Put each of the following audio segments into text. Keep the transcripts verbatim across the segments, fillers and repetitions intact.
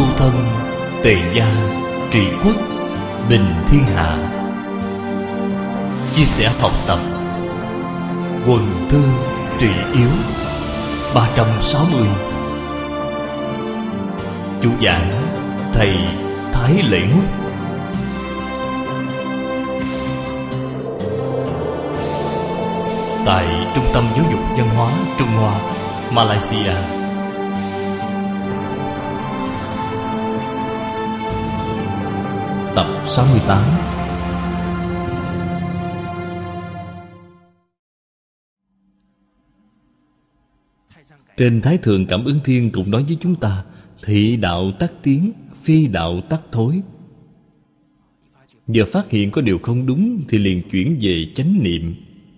thân, tề gia, trị quốc, bình thiên hạ. Chia sẻ học tập, quần thư trị yếu. Ba trăm sáu mươi. Chủ giảng thầy Thái Lễ Ngúc. Tại Trung tâm Giáo dục Văn hóa Trung Hoa, Malaysia. Tập sáu mươi tám. Trên Thái Thượng Cảm Ứng Thiên cũng nói với chúng ta: thị đạo tắc tiến, phi đạo tắc thối. Giờ phát hiện có điều không đúng thì liền chuyển về chánh niệm,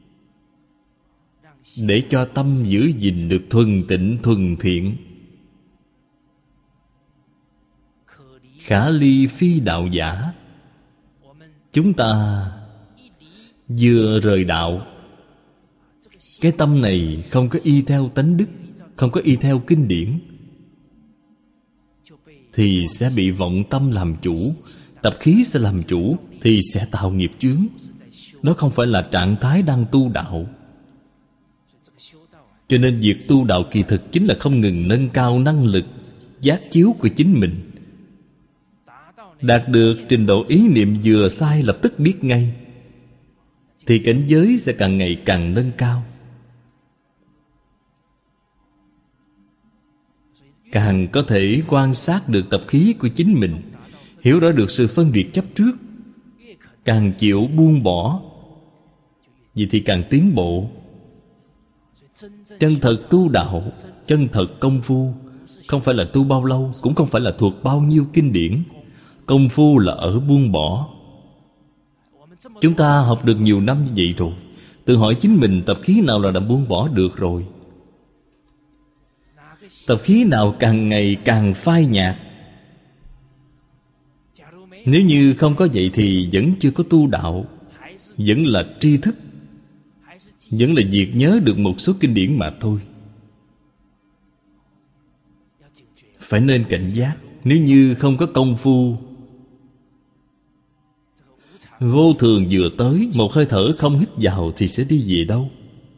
để cho tâm giữ gìn được thuần tịnh thuần thiện. Khả ly phi đạo giả. Chúng ta vừa rời đạo, cái tâm này không có y theo tánh đức, không có y theo kinh điển, thì sẽ bị vọng tâm làm chủ, tập khí sẽ làm chủ, thì sẽ tạo nghiệp chướng. Đó không phải là trạng thái đang tu đạo. Cho nên việc tu đạo kỳ thực chính là không ngừng nâng cao năng lực giác chiếu của chính mình, đạt được trình độ ý niệm vừa sai lập tức biết ngay, thì cảnh giới sẽ càng ngày càng nâng cao. Càng có thể quan sát được tập khí của chính mình, hiểu rõ được sự phân biệt chấp trước, càng chịu buông bỏ, vì thì càng tiến bộ. Chân thật tu đạo, chân thật công phu, không phải là tu bao lâu, cũng không phải là thuộc bao nhiêu kinh điển. Công phu là ở buông bỏ. Chúng ta học được nhiều năm như vậy rồi, tự hỏi chính mình tập khí nào là đã buông bỏ được rồi. Tập khí nào càng ngày càng phai nhạt. Nếu như không có vậy thì vẫn chưa có tu đạo, vẫn là tri thức, vẫn là việc nhớ được một số kinh điển mà thôi. Phải nên cảnh giác. Nếu như không có công phu, vô thường vừa tới, một hơi thở không hít vào thì sẽ đi về đâu?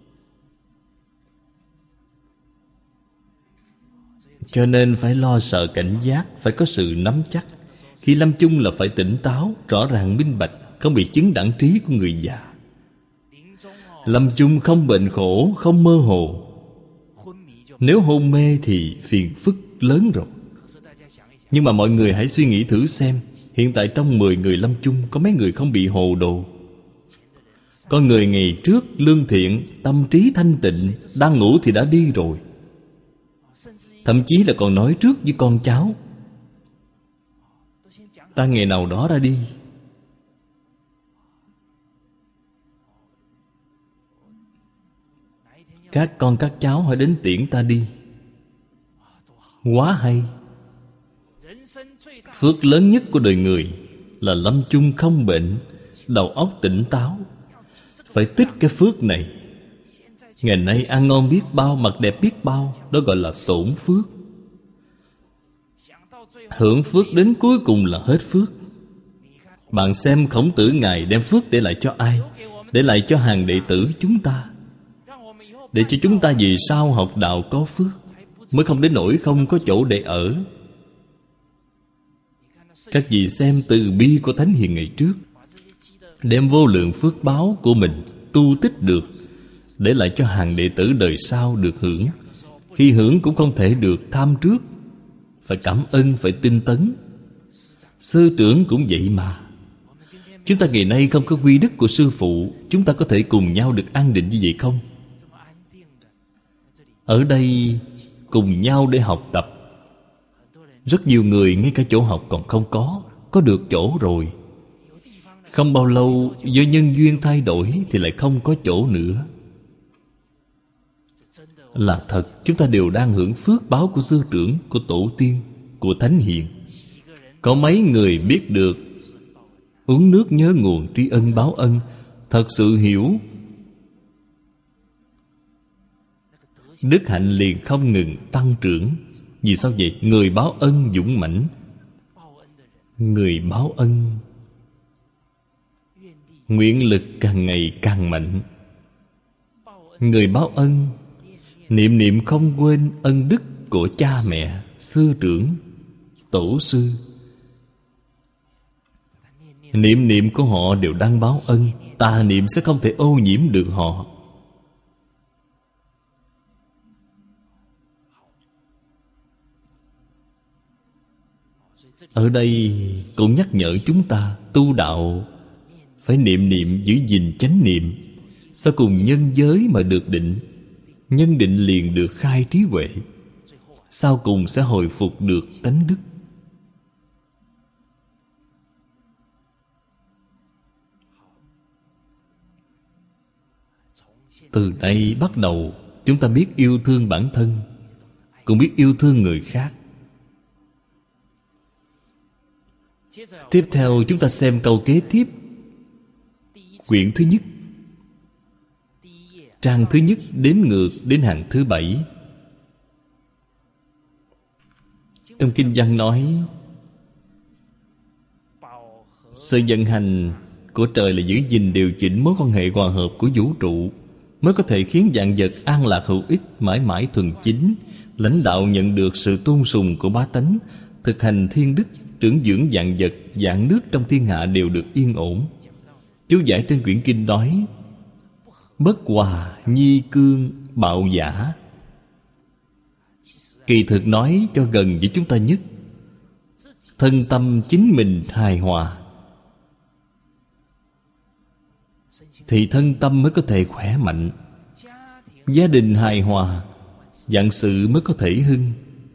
Cho nên phải lo sợ cảnh giác, phải có sự nắm chắc. Khi lâm chung là phải tỉnh táo, rõ ràng minh bạch, không bị chứng đẳng trí của người già. Lâm chung không bệnh khổ, không mơ hồ. Nếu hôn mê thì phiền phức lớn rồi. Nhưng mà mọi người hãy suy nghĩ thử xem, hiện tại trong mười người lâm chung có mấy người không bị hồ đồ? Có người ngày trước lương thiện, tâm trí thanh tịnh, đang ngủ thì đã đi rồi. Thậm chí là còn nói trước với con cháu: ta ngày nào đó ra đi. Các con các cháu hãy đến tiễn ta đi. Quá hay. Phước lớn nhất của đời người là lâm chung không bệnh, đầu óc tỉnh táo. Phải tích cái phước này. Ngày nay ăn ngon biết bao, mặc đẹp biết bao, đó gọi là tổn phước. Hưởng phước đến cuối cùng là hết phước. Bạn xem Khổng Tử Ngài đem phước để lại cho ai? Để lại cho hàng đệ tử chúng ta, để cho chúng ta vì sau học đạo có phước, mới không đến nỗi không có chỗ để ở. Các vị xem từ bi của Thánh Hiền ngày trước, đem vô lượng phước báo của mình tu tích được, để lại cho hàng đệ tử đời sau được hưởng. Khi hưởng cũng không thể được tham trước, phải cảm ơn, phải tinh tấn. Sư trưởng cũng vậy mà. Chúng ta ngày nay không có quy đức của sư phụ, chúng ta có thể cùng nhau được an định như vậy không? Ở đây cùng nhau để học tập. Rất nhiều người ngay cả chỗ học còn không có, có được chỗ rồi. Không bao lâu do nhân duyên thay đổi thì lại không có chỗ nữa. Là thật, chúng ta đều đang hưởng phước báo của sư trưởng, của tổ tiên, của Thánh Hiền. Có mấy người biết được uống nước nhớ nguồn, tri ân báo ân, thật sự hiểu, đức hạnh liền không ngừng tăng trưởng. Vì sao vậy? Người báo ân dũng mãnh, người báo ân, nguyện lực càng ngày càng mạnh. Người báo ân niệm niệm không quên ân đức của cha mẹ, sư trưởng, tổ sư. Niệm niệm của họ đều đang báo ân. Tà niệm sẽ không thể ô nhiễm được họ. Ở đây cũng nhắc nhở chúng ta tu đạo phải niệm niệm giữ gìn chánh niệm. Sau cùng nhân giới mà được định, nhân định liền được khai trí huệ, sau cùng sẽ hồi phục được tánh đức. Từ nay bắt đầu, chúng ta biết yêu thương bản thân, cũng biết yêu thương người khác. Tiếp theo chúng ta xem câu kế tiếp. Quyển thứ nhất, trang thứ nhất đếm ngược đến hàng thứ bảy. Trong kinh văn nói, sự vận hành của trời là giữ gìn điều chỉnh mối quan hệ hòa hợp của vũ trụ, mới có thể khiến vạn vật an lạc hữu ích, mãi mãi thuần chính, lãnh đạo nhận được sự tôn sùng của bá tánh, thực hành thiên đức, trưởng dưỡng vạn vật, vạn nước trong thiên hạ đều được yên ổn. Chú giải trên quyển kinh nói, bất hòa nhi cương bạo giả. Kỳ thực nói cho gần với chúng ta nhất, thân tâm chính mình hài hòa, thì thân tâm mới có thể khỏe mạnh. Gia đình hài hòa, vạn sự mới có thể hưng.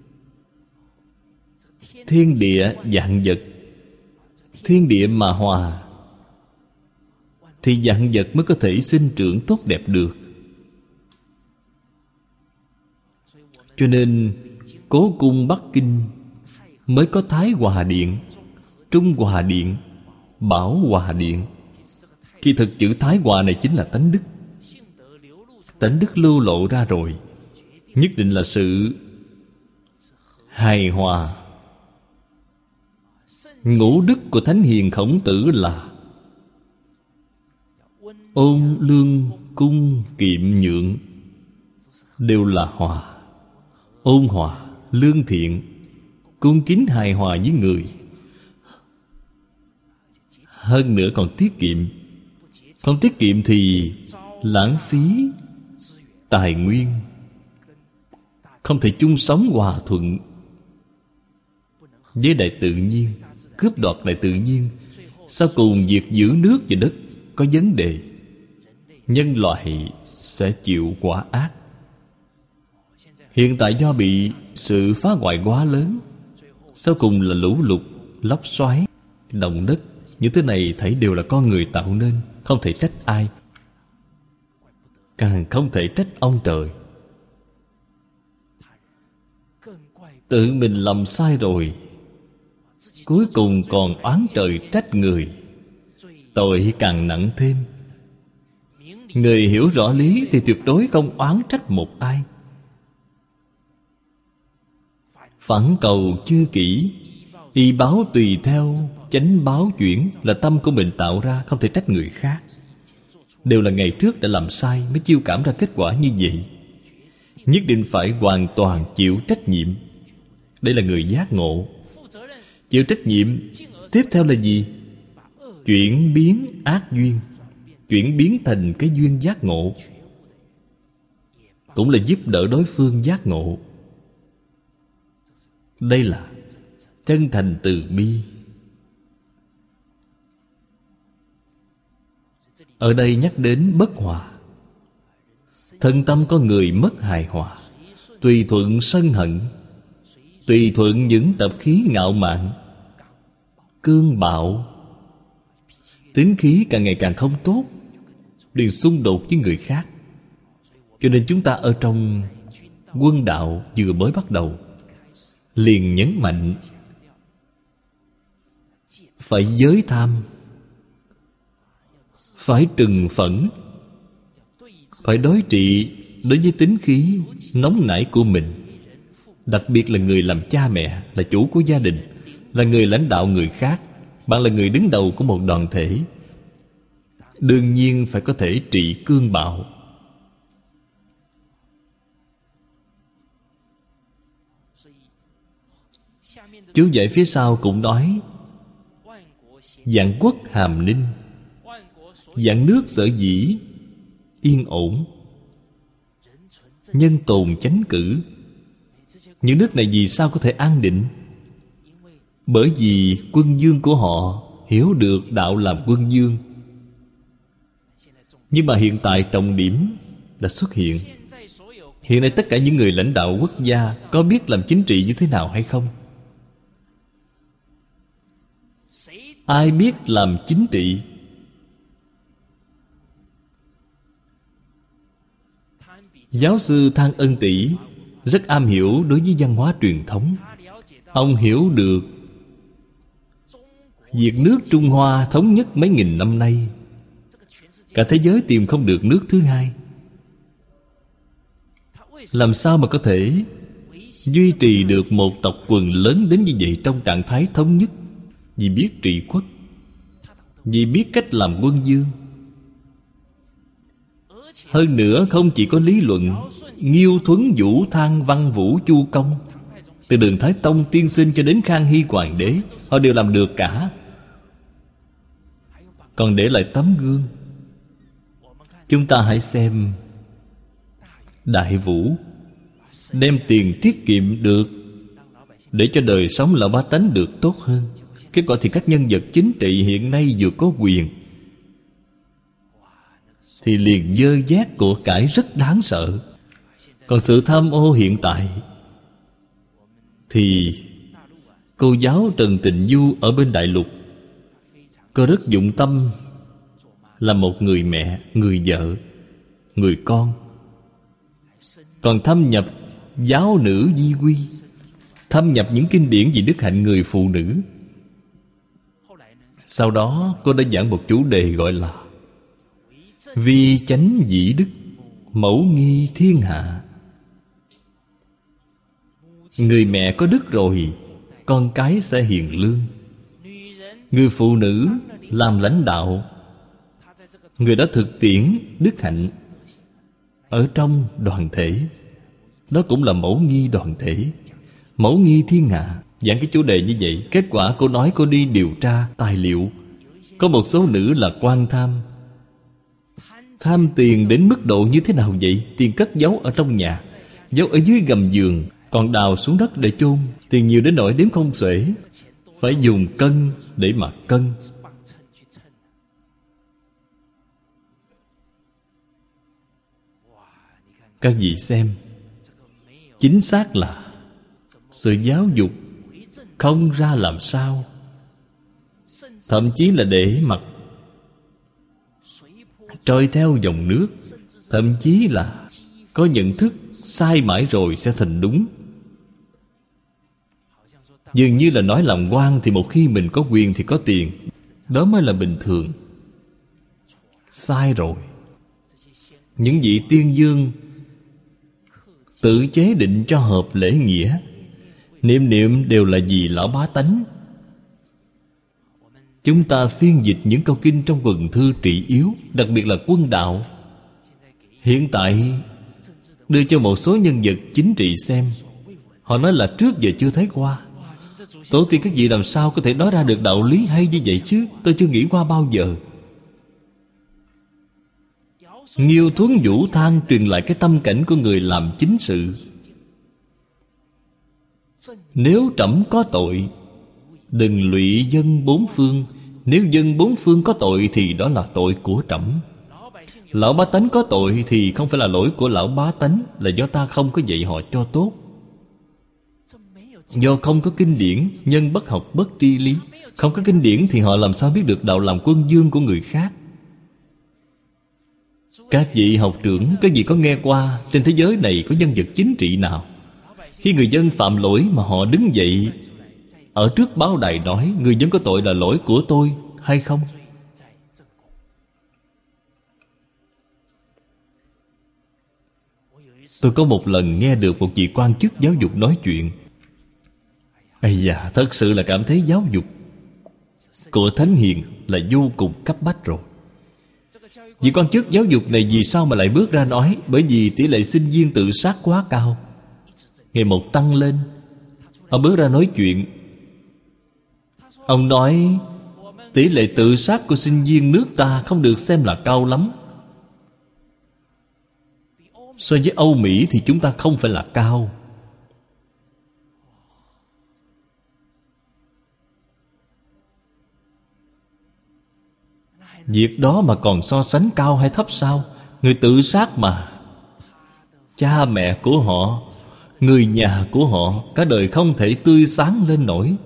Thiên địa vạn vật, thiên địa mà hòa thì vạn vật mới có thể sinh trưởng tốt đẹp được. Cho nên Cố cung Bắc Kinh mới có Thái Hòa Điện, Trung Hòa Điện, Bảo Hòa Điện. Khi thực chữ Thái Hòa này chính là tánh đức. Tánh đức lưu lộ ra rồi, nhất định là sự hài hòa. Ngũ đức của Thánh Hiền Khổng Tử là ôn lương cung kiệm nhượng, đều là hòa. Ôn hòa, lương thiện, cung kính hài hòa với người. Hơn nữa còn tiết kiệm. Không tiết kiệm thì lãng phí tài nguyên, không thể chung sống hòa thuận với đại tự nhiên, cướp đoạt đại tự nhiên. Sau cùng việc giữ nước và đất có vấn đề, nhân loại sẽ chịu quả ác. Hiện tại do bị sự phá hoại quá lớn, sau cùng là lũ lụt, lốc xoáy, động đất. Những thứ này thảy đều là con người tạo nên, không thể trách ai, càng không thể trách ông trời. Tự mình làm sai rồi, cuối cùng còn oán trời trách người, tội càng nặng thêm. Người hiểu rõ lý thì tuyệt đối không oán trách một ai. Phản cầu chưa kỹ, y báo tùy theo, chánh báo chuyển, là tâm của mình tạo ra, không thể trách người khác. Đều là ngày trước đã làm sai mới chiêu cảm ra kết quả như vậy. Nhất định phải hoàn toàn chịu trách nhiệm. Đây là người giác ngộ. Chịu trách nhiệm tiếp theo là gì? Chuyển biến ác duyên, chuyển biến thành cái duyên giác ngộ, cũng là giúp đỡ đối phương giác ngộ. Đây là chân thành từ bi. Ở đây nhắc đến bất hòa. Thân tâm con người mất hài hòa, tùy thuận sân hận, tùy thuận những tập khí ngạo mạn, cương bạo, tính khí càng ngày càng không tốt, liền xung đột với người khác. Cho nên chúng ta ở trong quân đạo vừa mới bắt đầu liền nhấn mạnh phải giới tham, phải trừng phẫn, phải đối trị đối với tính khí nóng nảy của mình. Đặc biệt là người làm cha mẹ, là chủ của gia đình, là người lãnh đạo người khác. Bạn là người đứng đầu của một đoàn thể, đương nhiên phải có thể trị cương bạo. Chú giải phía sau cũng nói: vạn quốc hàm ninh, vạn nước sở dĩ yên ổn, nhân tồn chánh cử. Những nước này vì sao có thể an định? Bởi vì quân vương của họ hiểu được đạo làm quân vương. Nhưng mà hiện tại trọng điểm đã xuất hiện. Hiện nay tất cả những người lãnh đạo quốc gia có biết làm chính trị như thế nào hay không? Ai biết làm chính trị? Giáo sư Thang Ân Tỷ rất am hiểu đối với văn hóa truyền thống. Ông hiểu được việc nước Trung Hoa thống nhất mấy nghìn năm nay, cả thế giới tìm không được nước thứ hai. Làm sao mà có thể duy trì được một tộc quần lớn đến như vậy trong trạng thái thống nhất? Vì biết trị quốc, vì biết cách làm quân vương. Hơn nữa không chỉ có lý luận. Nghiêu Thuấn Vũ Thang Văn Vũ Chu Công, từ Đường Thái Tông tiên sinh cho đến Khang Hy hoàng đế, họ đều làm được cả. Còn để lại tấm gương. Chúng ta hãy xem Đại Vũ, đem tiền tiết kiệm được để cho đời sống lão bá tánh được tốt hơn. Kết quả thì các nhân vật chính trị hiện nay vừa có quyền thì liền dơ dác của cải rất đáng sợ. Còn sự tham ô hiện tại thì cô giáo Trần Tịnh Du ở bên Đại Lục, cô rất dụng tâm là một người mẹ, người vợ, người con. Còn thâm nhập giáo nữ di quy, thâm nhập những kinh điển về đức hạnh người phụ nữ. Sau đó cô đã giảng một chủ đề gọi là Vi chánh dĩ đức, mẫu nghi thiên hạ. Người mẹ có đức rồi, con cái sẽ hiền lương. Người phụ nữ làm lãnh đạo, người đã thực tiễn đức hạnh ở trong đoàn thể. Đó cũng là mẫu nghi đoàn thể, mẫu nghi thiên hạ. Giảng cái chủ đề như vậy, kết quả cô nói cô đi điều tra tài liệu. Có một số nữ là quan tham. Tham tiền đến mức độ như thế nào vậy? Tiền cất giấu ở trong nhà, giấu ở dưới gầm giường, còn đào xuống đất để chôn. Tiền nhiều đến nỗi đếm không xuể, phải dùng cân để mà cân. Các vị xem, chính xác là sự giáo dục không ra làm sao, thậm chí là để mặc trôi theo dòng nước, thậm chí là có nhận thức sai mãi rồi sẽ thành đúng. Dường như là nói làm quan thì một khi mình có quyền thì có tiền, đó mới là bình thường. Sai rồi. Những vị tiên dương tự chế định cho hợp lễ nghĩa, niệm niệm đều là vì lão bá tánh. Chúng ta phiên dịch những câu kinh trong quần thư trị yếu, đặc biệt là quân đạo. Hiện tại đưa cho một số nhân vật chính trị xem, họ nói là trước giờ chưa thấy qua. Tổ tiên các vị làm sao có thể nói ra được đạo lý hay như vậy chứ? Tôi chưa nghĩ qua bao giờ. Nghiêu Thuấn Vũ Thang truyền lại cái tâm cảnh của người làm chính sự. Nếu trẫm có tội, đừng lụy dân bốn phương. Nếu dân bốn phương có tội thì đó là tội của trẫm. Lão bá tánh có tội thì không phải là lỗi của lão bá tánh, là do ta không có dạy họ cho tốt. Do không có kinh điển, nhân bất học bất tri lý. Không có kinh điển thì họ làm sao biết được đạo làm quân vương của người khác? Các vị học trưởng, các vị có nghe qua trên thế giới này có nhân vật chính trị nào khi người dân phạm lỗi mà họ đứng dậy ở trước báo đài nói người dân có tội là lỗi của tôi hay không? Tôi có một lần nghe được một vị quan chức giáo dục nói chuyện. Ây da, thật sự là cảm thấy giáo dục của Thánh Hiền là vô cùng cấp bách rồi. Vì quan chức giáo dục này vì sao mà lại bước ra nói? Bởi vì tỷ lệ sinh viên tự sát quá cao, ngày một tăng lên. Ông bước ra nói chuyện. Ông nói tỷ lệ tự sát của sinh viên nước ta không được xem là cao lắm. So với Âu Mỹ thì chúng ta không phải là cao. Việc đó mà còn so sánh cao hay thấp sao? Người tự sát mà, cha mẹ của họ, người nhà của họ cả đời không thể tươi sáng lên nổi.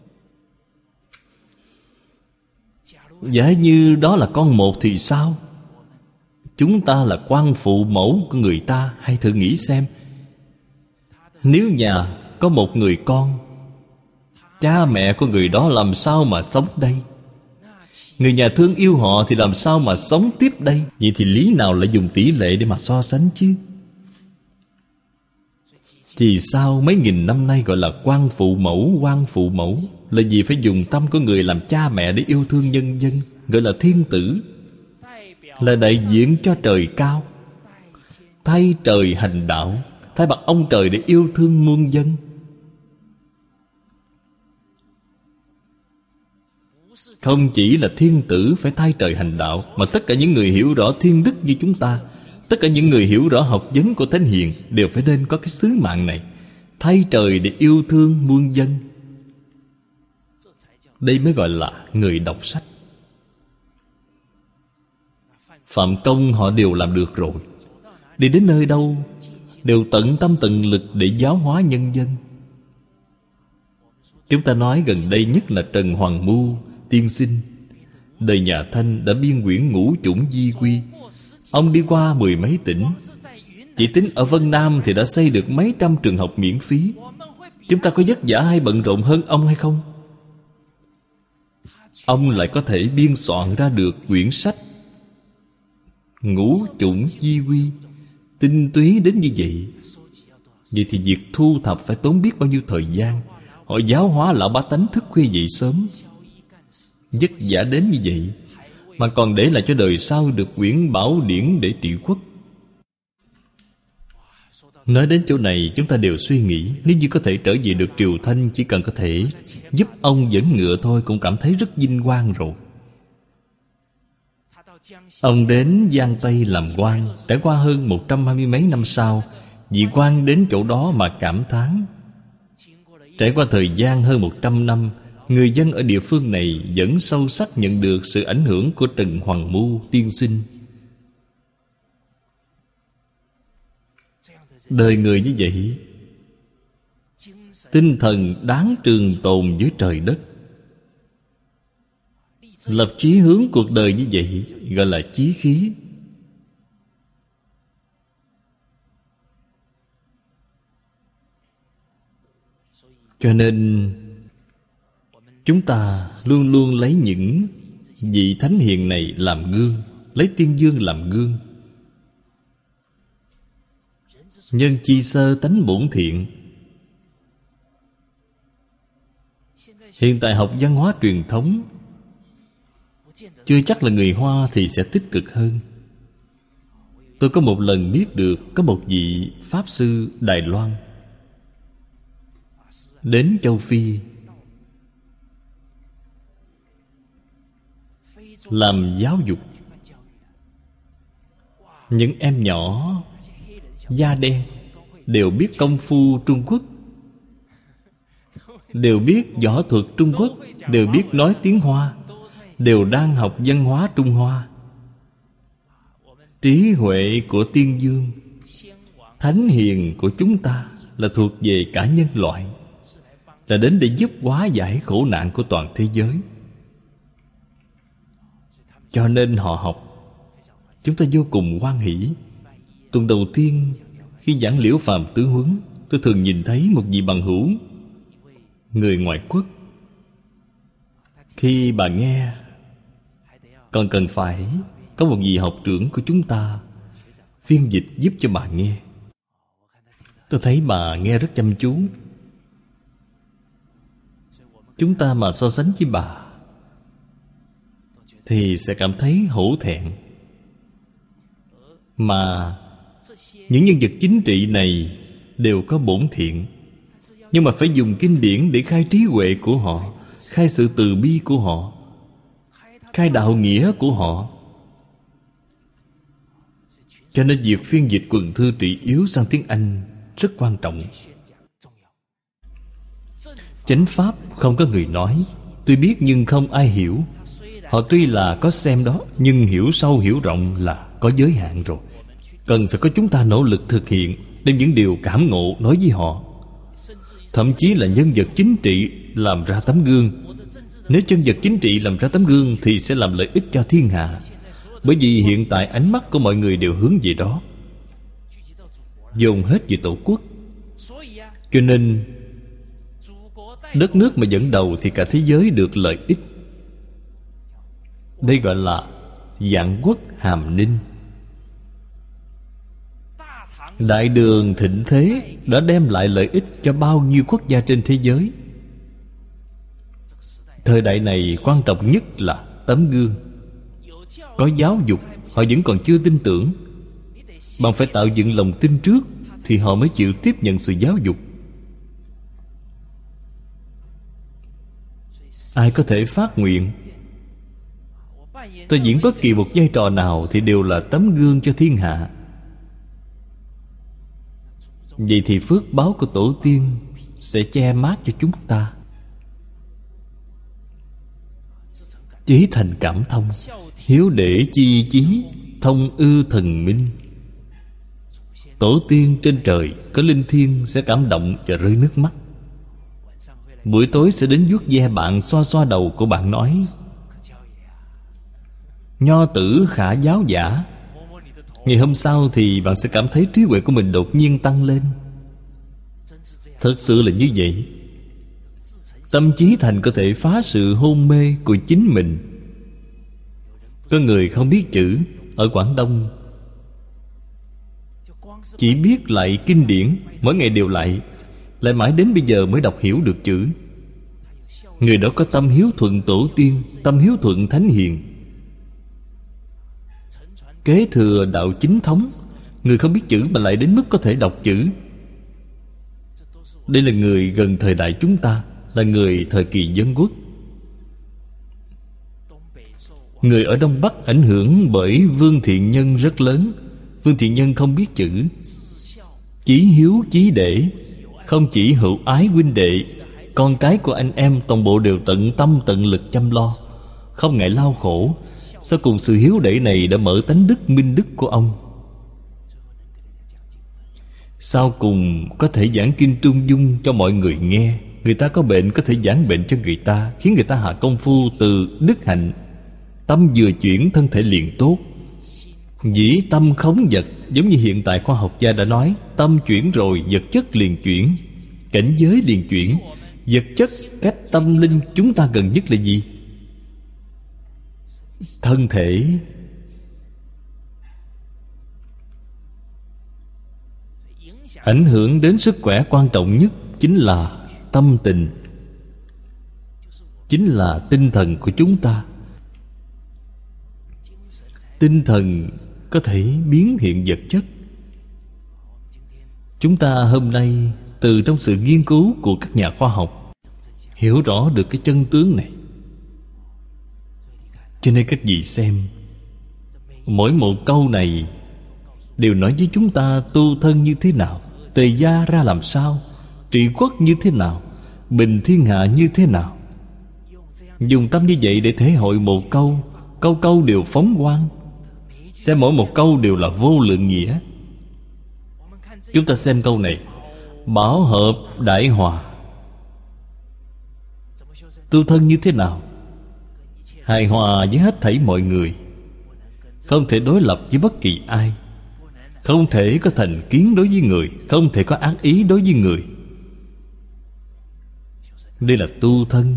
Giả như đó là con một thì sao? Chúng ta là quan phụ mẫu của người ta. Hãy thử nghĩ xem, nếu nhà có một người con, cha mẹ của người đó làm sao mà sống đây? Người nhà thương yêu họ thì làm sao mà sống tiếp đây? Vậy thì lý nào lại dùng tỷ lệ để mà so sánh chứ? Vì sao mấy nghìn năm nay gọi là quan phụ mẫu? Quan phụ mẫu là vì phải dùng tâm của người làm cha mẹ để yêu thương nhân dân, gọi là thiên tử, là đại diện cho trời cao, thay trời hành đạo, thay mặt ông trời để yêu thương muôn dân. Không chỉ là thiên tử phải thay trời hành đạo, mà tất cả những người hiểu rõ thiên đức như chúng ta, tất cả những người hiểu rõ học vấn của Thánh Hiền đều phải nên có cái sứ mạng này, thay trời để yêu thương muôn dân. Đây mới gọi là người đọc sách. Phạm Công họ đều làm được rồi. Đi đến nơi đâu đều tận tâm tận lực để giáo hóa nhân dân. Chúng ta nói gần đây nhất là Trần Hoàng Mưu tiên sinh, đời nhà Thanh đã biên quyển Ngũ Chủng Di Quy. Ông đi qua mười mấy tỉnh, chỉ tính ở Vân Nam thì đã xây được mấy trăm trường học miễn phí. Chúng ta có vất vả hay bận rộn hơn ông hay không? Ông lại có thể biên soạn ra được quyển sách Ngũ Chủng Di Quy tinh túy đến như vậy. Vậy thì việc thu thập phải tốn biết bao nhiêu thời gian. Họ giáo hóa lão bá tánh thức khuya dậy sớm, vất vả đến như vậy, mà còn để lại cho đời sau được quyển bảo điển để trị quốc. Nói đến chỗ này, chúng ta đều suy nghĩ, nếu như có thể trở về được triều Thanh, chỉ cần có thể giúp ông dẫn ngựa thôi cũng cảm thấy rất vinh quang rồi. Ông đến Giang Tây làm quan, trải qua hơn một trăm hai mươi mấy năm sau, vị quan đến chỗ đó mà cảm thán. Trải qua thời gian hơn một trăm năm, người dân ở địa phương này vẫn sâu sắc nhận được sự ảnh hưởng của Trần Hoàng Mưu tiên sinh. Đời người như vậy, tinh thần đáng trường tồn với trời đất. Lập chí hướng cuộc đời như vậy gọi là chí khí. Cho nên chúng ta luôn luôn lấy những vị thánh hiền này làm gương, lấy Tiên Dương làm gương. Nhân chi sơ tánh bổn thiện. Hiện tại học văn hóa truyền thống, chưa chắc là người Hoa thì sẽ tích cực hơn. Tôi có một lần biết được có một vị Pháp sư Đài Loan đến châu Phi làm giáo dục. Những em nhỏ da đen đều biết công phu Trung Quốc, đều biết võ thuật Trung Quốc, đều biết nói tiếng Hoa, đều đang học văn hóa Trung Hoa. Trí huệ của Tiên Dương, thánh hiền của chúng ta là thuộc về cả nhân loại, là đến để giúp hóa giải khổ nạn của toàn thế giới. Cho nên họ học, chúng ta vô cùng hoan hỷ. Tuần đầu tiên khi giảng Liễu Phàm Tứ Huấn, tôi thường nhìn thấy một vị bằng hữu người ngoại quốc. Khi bà nghe, còn cần phải có một vị học trưởng của chúng ta phiên dịch giúp cho bà nghe. Tôi thấy bà nghe rất chăm chú. chúng ta mà so sánh với bà thì sẽ cảm thấy hổ thẹn. Mà những nhân vật chính trị này đều có bổn thiện, nhưng mà phải dùng kinh điển để khai trí huệ của họ, khai sự từ bi của họ, khai đạo nghĩa của họ. Cho nên việc phiên dịch quần thư Trị Yếu sang tiếng Anh rất quan trọng. Chánh pháp không có người nói, tuy biết nhưng không ai hiểu. Họ tuy là có xem đó, nhưng hiểu sâu hiểu rộng là có giới hạn rồi. Cần phải có chúng ta nỗ lực thực hiện, đem những điều cảm ngộ nói với họ. Thậm chí là nhân vật chính trị làm ra tấm gương. Nếu nhân vật chính trị làm ra tấm gương thì sẽ làm lợi ích cho thiên hạ. Bởi vì hiện tại ánh mắt của mọi người đều hướng về đó, dồn hết về Tổ quốc. Cho nên đất nước mà dẫn đầu thì cả thế giới được lợi ích. Đây gọi là vạn quốc hàm ninh. Đại đường thịnh thế đã đem lại lợi ích cho bao nhiêu quốc gia trên thế giới. Thời đại này quan trọng nhất là tấm gương. Có giáo dục, họ vẫn còn chưa tin tưởng. Bạn phải tạo dựng lòng tin trước thì họ mới chịu tiếp nhận sự giáo dục. Ai có thể phát nguyện tôi diễn bất kỳ một vai trò nào thì đều là tấm gương cho thiên hạ. Vậy thì phước báo của tổ tiên sẽ che mát cho chúng ta. Chí thành cảm thông, hiếu để chi chí, thông ư thần minh. Tổ tiên trên trời có linh thiêng sẽ cảm động và rơi nước mắt. Buổi tối sẽ đến vuốt ve bạn, xoa xoa đầu của bạn nói: nho tử khả giáo giả. Ngày hôm sau thì bạn sẽ cảm thấy trí huệ của mình đột nhiên tăng lên. Thật sự là như vậy. Tâm trí thành có thể phá sự hôn mê của chính mình. Có người không biết chữ ở Quảng Đông, chỉ biết lại kinh điển, mỗi ngày đều lại, lại mãi đến bây giờ mới đọc hiểu được chữ. Người đó có tâm hiếu thuận tổ tiên, tâm hiếu thuận thánh hiền, kế thừa đạo chính thống. Người không biết chữ mà lại đến mức có thể đọc chữ. Đây là người gần thời đại chúng ta, là người thời kỳ dân quốc. Người ở Đông Bắc ảnh hưởng bởi Vương Thiện Nhân rất lớn. Vương Thiện Nhân không biết chữ, chí hiếu chí để, không chỉ hữu ái huynh đệ, con cái của anh em toàn bộ đều tận tâm tận lực chăm lo, không ngại lao khổ. Sau cùng sự hiếu để này đã mở tánh đức minh đức của ông. Sau cùng có thể giảng kinh trung dung cho mọi người nghe. Người ta có bệnh có thể giảng bệnh cho người ta, khiến người ta hạ công phu từ đức hạnh. Tâm vừa chuyển thân thể liền tốt. Dĩ tâm khống vật, giống như hiện tại khoa học gia đã nói, tâm chuyển rồi vật chất liền chuyển, cảnh giới liền chuyển. Vật chất cách tâm linh chúng ta gần nhất là gì? Thân thể. Ảnh hưởng đến sức khỏe quan trọng nhất chính là tâm tình, chính là tinh thần của chúng ta. Tinh thần có thể biến hiện vật chất. Chúng ta hôm nay từ trong sự nghiên cứu của các nhà khoa học hiểu rõ được cái chân tướng này. Cho nên các vị xem, mỗi một câu này đều nói với chúng ta tu thân như thế nào, tề gia ra làm sao, trị quốc như thế nào, bình thiên hạ như thế nào. Dùng tâm như vậy để thể hội một câu, câu câu đều phóng quang. Xem mỗi một câu đều là vô lượng nghĩa. Chúng ta xem câu này: bảo hợp đại hòa. Tu thân như thế nào? Hài hòa với hết thảy mọi người, không thể đối lập với bất kỳ ai, không thể có thành kiến đối với người, không thể có ác ý đối với người. Đây là tu thân.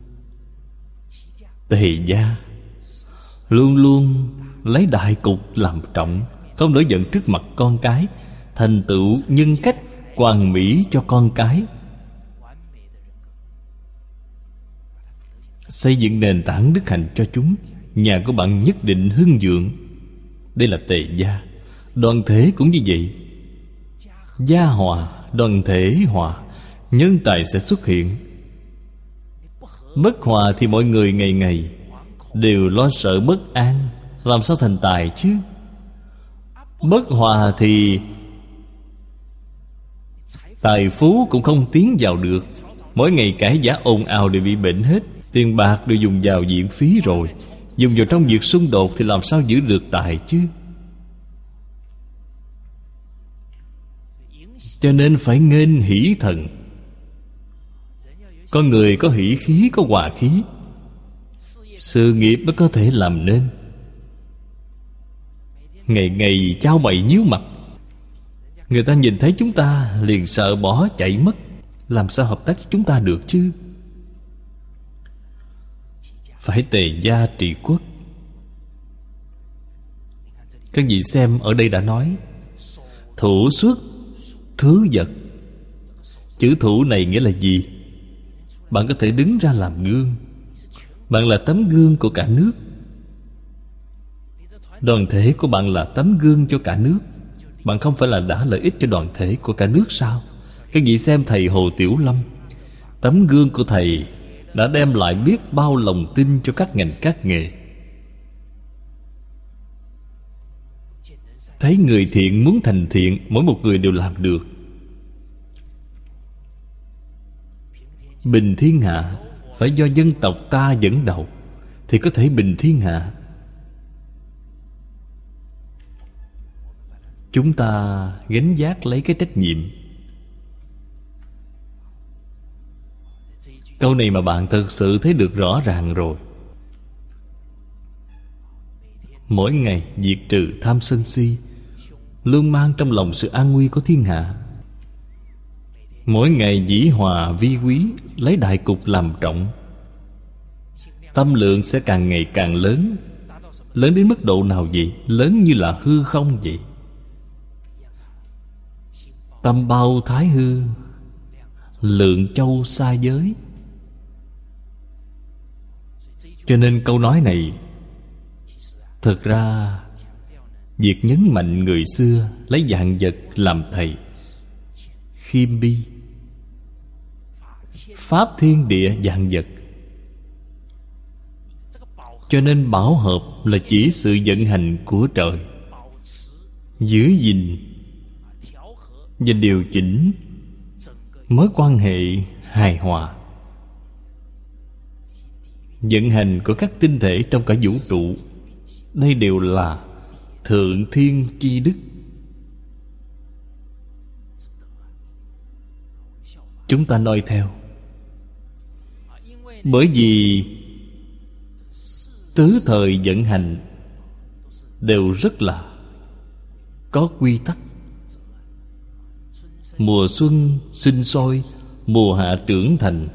Tề gia luôn luôn lấy đại cục làm trọng, không nổi giận trước mặt con cái, thành tựu nhân cách hoàn mỹ cho con cái. xây dựng nền tảng đức hạnh cho chúng. Nhà của bạn nhất định hưng vượng. Đây là tề gia. Đoàn thể cũng như vậy. Gia hòa, đoàn thể hòa, nhân tài sẽ xuất hiện. Bất hòa thì mọi người ngày ngày đều lo sợ bất an, làm sao thành tài chứ? Bất hòa thì tài phú cũng không tiến vào được. Mỗi ngày cãi giả ồn ào đều bị bệnh hết. Tiền bạc đều dùng vào viện phí rồi, dùng vào trong việc xung đột thì làm sao giữ được tài chứ? Cho nên phải nghênh hỷ thần. Con người có hỷ khí, có hòa khí, sự nghiệp mới có thể làm nên. Ngày ngày chao mày nhíu mặt, người ta nhìn thấy chúng ta liền sợ bỏ chạy mất. Làm sao hợp tác với chúng ta được chứ? Phải tề gia trị quốc. Các vị xem, ở đây đã nói thủ xuất thứ vật. Chữ thủ này nghĩa là gì? Bạn có thể đứng ra làm gương. Bạn là tấm gương của cả nước. Đoàn thể của bạn là tấm gương cho cả nước. Bạn không phải là đã lợi ích cho đoàn thể của cả nước sao? Các vị xem thầy Hồ Tiểu Lâm, tấm gương của thầy đã đem lại biết bao lòng tin cho các ngành các nghề. Thấy người thiện muốn thành thiện, mỗi một người đều làm được. Bình thiên hạ phải do dân tộc ta dẫn đầu thì có thể bình thiên hạ. Chúng ta gánh vác lấy cái trách nhiệm. Câu này mà bạn thực sự thấy được rõ ràng rồi. Mỗi ngày diệt trừ tham sân si, luôn mang trong lòng sự an nguy của thiên hạ. Mỗi ngày dĩ hòa vi quý, lấy đại cục làm trọng. Tâm lượng sẽ càng ngày càng lớn. Lớn đến mức độ nào vậy? Lớn như là hư không vậy. Tâm bao thái hư, lượng châu xa giới. Cho nên câu nói này thực ra việc nhấn mạnh người xưa lấy vạn vật làm thầy, khiêm bi, pháp thiên địa vạn vật. Cho nên bảo hợp là chỉ sự vận hành của trời, giữ gìn và điều chỉnh mối quan hệ hài hòa, vận hành của các tinh thể trong cả vũ trụ. Đây đều là thượng thiên chi đức. Chúng ta noi theo. Bởi vì tứ thời vận hành đều rất là có quy tắc. Mùa xuân sinh sôi, mùa hạ trưởng thành,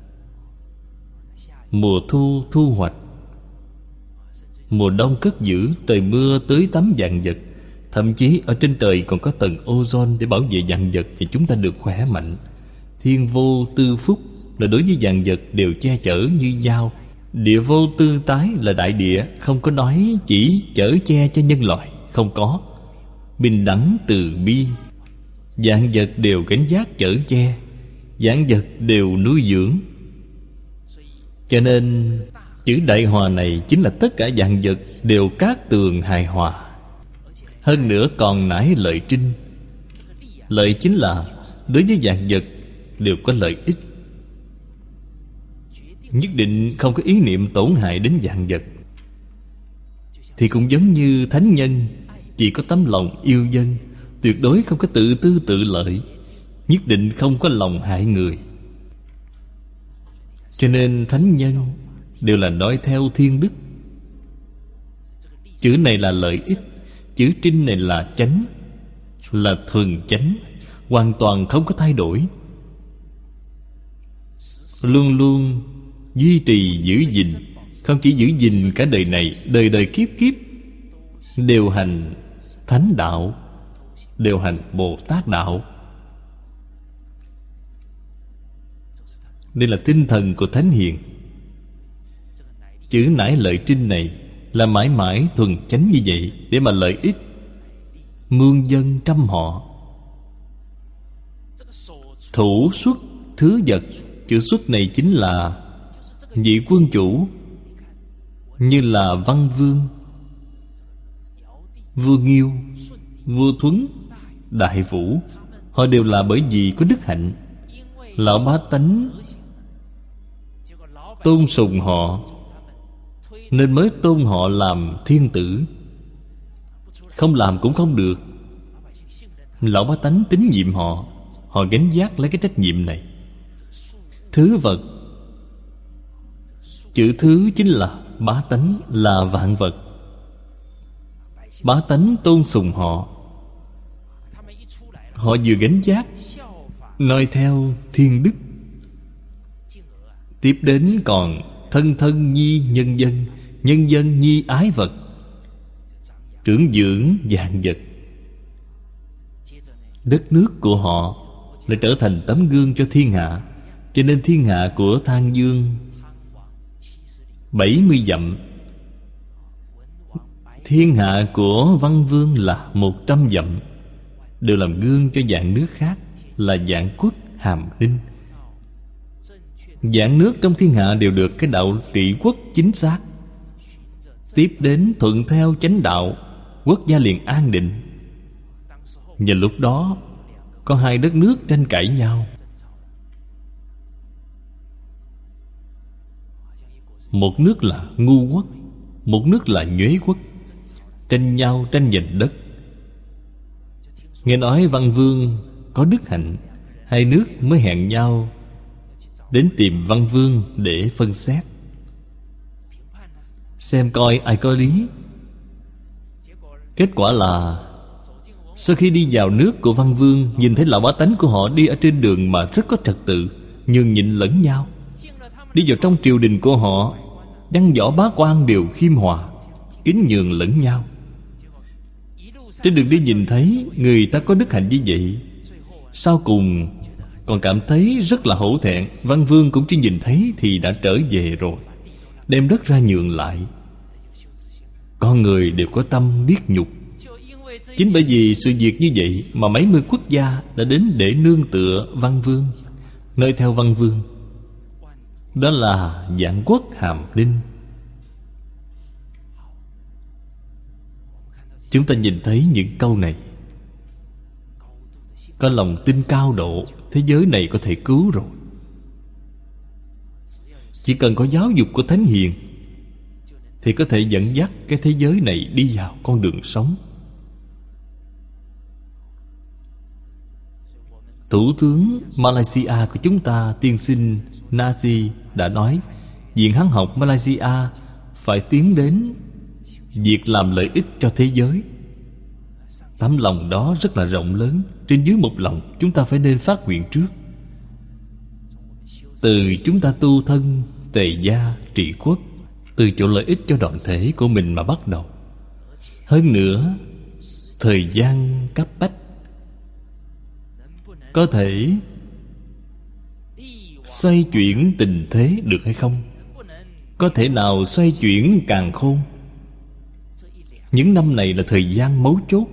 mùa thu thu hoạch, mùa đông cất giữ, trời mưa tưới tắm vạn vật. Thậm chí ở trên trời còn có tầng ozone để bảo vệ vạn vật thì chúng ta được khỏe mạnh. Thiên vô tư phúc là đối với vạn vật đều che chở như nhau. Địa vô tư tái là đại địa không có nói chỉ chở che cho nhân loại, không có. Bình đẳng từ bi, vạn vật đều cảnh giác chở che, vạn vật đều nuôi dưỡng. Cho nên chữ đại hòa này chính là tất cả vạn vật đều cát tường hài hòa. Hơn nữa còn nải lợi trinh. Lợi chính là đối với vạn vật đều có lợi ích, nhất định không có ý niệm tổn hại đến vạn vật. Thì cũng giống như thánh nhân chỉ có tấm lòng yêu dân, tuyệt đối không có tự tư tự lợi, nhất định không có lòng hại người. Cho nên thánh nhân đều là nói theo thiên đức. Chữ này là lợi ích, chữ trinh này là chánh, là thuần chánh, hoàn toàn không có thay đổi. Luôn luôn duy trì giữ gìn. Không chỉ giữ gìn cả đời này, đời đời kiếp kiếp đều hành thánh đạo, đều hành Bồ Tát đạo. Đây là tinh thần của thánh hiền. Chữ nải lợi trinh này là mãi mãi thuần chánh như vậy, để mà lợi ích muôn dân trăm họ. Thủ xuất thứ vật, chữ xuất này chính là vị quân chủ, như là Văn Vương, vua Nghiêu, vua Thuấn, Đại Vũ. Họ đều là bởi vì có đức hạnh. Lão bá tánh tôn sùng họ, nên mới tôn họ làm thiên tử. Không làm cũng không được. Lão bá tánh tín nhiệm họ, họ gánh vác lấy cái trách nhiệm này. Thứ vật, chữ thứ chính là bá tánh, là vạn vật. Bá tánh tôn sùng họ, họ vừa gánh vác noi theo thiên đức. Tiếp đến còn thân thân nhi nhân dân, nhân dân nhi ái vật, trưởng dưỡng vạn vật. Đất nước của họ lại trở thành tấm gương cho thiên hạ. Cho nên thiên hạ của Thang Dương bảy mươi dặm, thiên hạ của Văn Vương là một trăm dặm, đều làm gương cho vạn nước khác, là vạn quốc hàm ninh. Vạn nước trong thiên hạ đều được cái đạo trị quốc chính xác. Tiếp đến thuận theo chánh đạo, quốc gia liền an định. Và lúc đó có hai đất nước tranh cãi nhau. Một nước là ngu quốc, một nước là nhuế quốc, tranh nhau tranh giành đất. Nghe nói Văn Vương có đức hạnh, hai nước mới hẹn nhau đến tìm Văn Vương để phân xét, xem coi ai có lý. Kết quả là sau khi đi vào nước của Văn Vương, nhìn thấy lão bá tánh của họ đi ở trên đường mà rất có trật tự, nhường nhịn lẫn nhau. Đi vào trong triều đình của họ, văn võ bá quan đều khiêm hòa, kính nhường lẫn nhau. Trên đường đi nhìn thấy người ta có đức hạnh như vậy, sau cùng còn cảm thấy rất là hổ thẹn. Văn Vương cũng chỉ nhìn thấy thì đã trở về rồi, đem đất ra nhường lại. Con người đều có tâm biết nhục. Chính bởi vì sự việc như vậy mà mấy mươi quốc gia đã đến để nương tựa Văn Vương, nơi theo Văn Vương. Đó là vạn quốc hàm ninh. Chúng ta nhìn thấy những câu này, có lòng tin cao độ, thế giới này có thể cứu rồi. Chỉ cần có giáo dục của Thánh Hiền thì có thể dẫn dắt cái thế giới này đi vào con đường sống. Thủ tướng Malaysia của chúng ta, tiên sinh Najib đã nói, Viện Hán học Malaysia phải tiến đến việc làm lợi ích cho thế giới. Tấm lòng đó rất là rộng lớn. Trên dưới một lòng, chúng ta phải nên phát nguyện trước. Từ chúng ta tu thân, tề gia, trị quốc, từ chỗ lợi ích cho đoàn thể của mình mà bắt đầu. Hơn nữa, thời gian cấp bách, có thể xoay chuyển tình thế được hay không? Có thể nào xoay chuyển càn khôn? Những năm này là thời gian mấu chốt.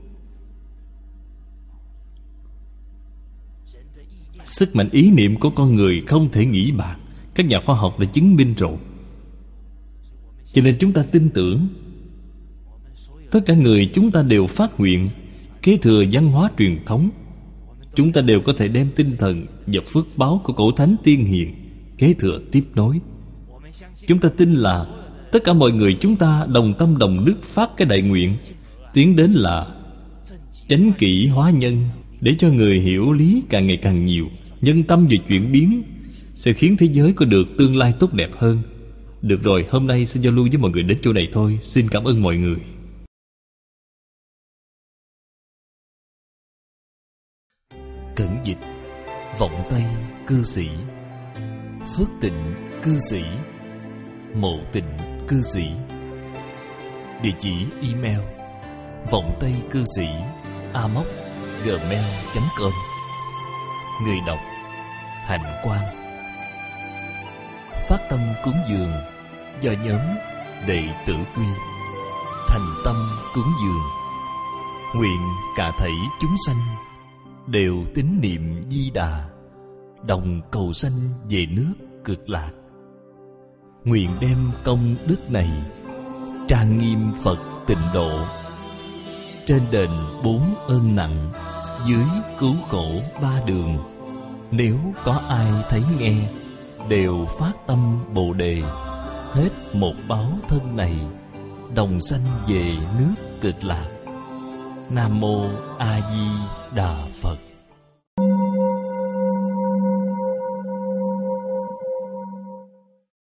Sức mạnh ý niệm của con người không thể nghĩ bạc. Các nhà khoa học đã chứng minh rồi. Cho nên chúng ta tin tưởng, tất cả người chúng ta đều phát nguyện kế thừa văn hóa truyền thống. Chúng ta đều có thể đem tinh thần và phước báo của cổ thánh tiên hiền kế thừa tiếp nối. Chúng ta tin là tất cả mọi người chúng ta đồng tâm đồng đức phát cái đại nguyện, tiến đến là chánh kỷ hóa nhân, để cho người hiểu lý càng ngày càng nhiều, nhân tâm về chuyển biến, sẽ khiến thế giới có được tương lai tốt đẹp hơn. Được rồi, hôm nay xin giao lưu với mọi người đến chỗ này thôi. Xin cảm ơn mọi người. Cẩn dịch Vọng Tây cư sĩ, Phước Tịnh cư sĩ, Mộ Tịnh cư sĩ. Địa chỉ email vọng tây cư sĩ a m o c gmail chấm com. Người đọc Hạnh Quang. Phát tâm cúng dường do nhóm Đệ Tử Quy thành tâm cúng dường, nguyện cả thảy chúng sanh đều tín niệm Di Đà, đồng cầu sanh về nước Cực Lạc. Nguyện đem công đức này trang nghiêm Phật Tịnh Độ, trên đền bốn ơn nặng, dưới cứu khổ ba đường. Nếu có ai thấy nghe, đều phát tâm Bồ Đề, hết một báo thân này, đồng sanh về nước Cực Lạc. Nam Mô A Di Đà Phật.